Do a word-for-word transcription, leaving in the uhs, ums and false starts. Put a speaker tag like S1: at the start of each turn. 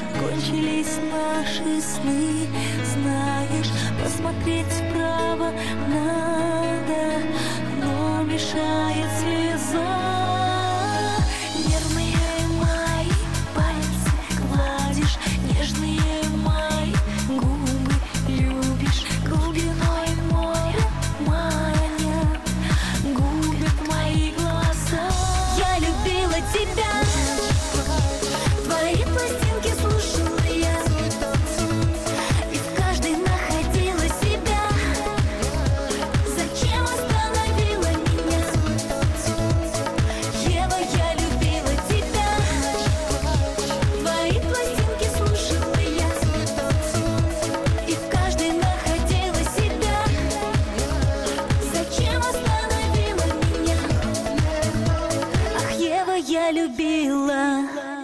S1: кончились наши сны. Знаешь, посмотреть вправо надо, но мешает слеза. Нервные мои пальцы гладишь, нежные мои губы любишь, глубиной моря маня губят мои глаза. Я любила тебя, твои пластинки слушала я, и в каждой находила себя. Зачем остановила меня? Ева, я любила тебя, твои пластинки слушала я, и в каждой находила себя. Зачем остановила меня? Ах, Ева, я любила.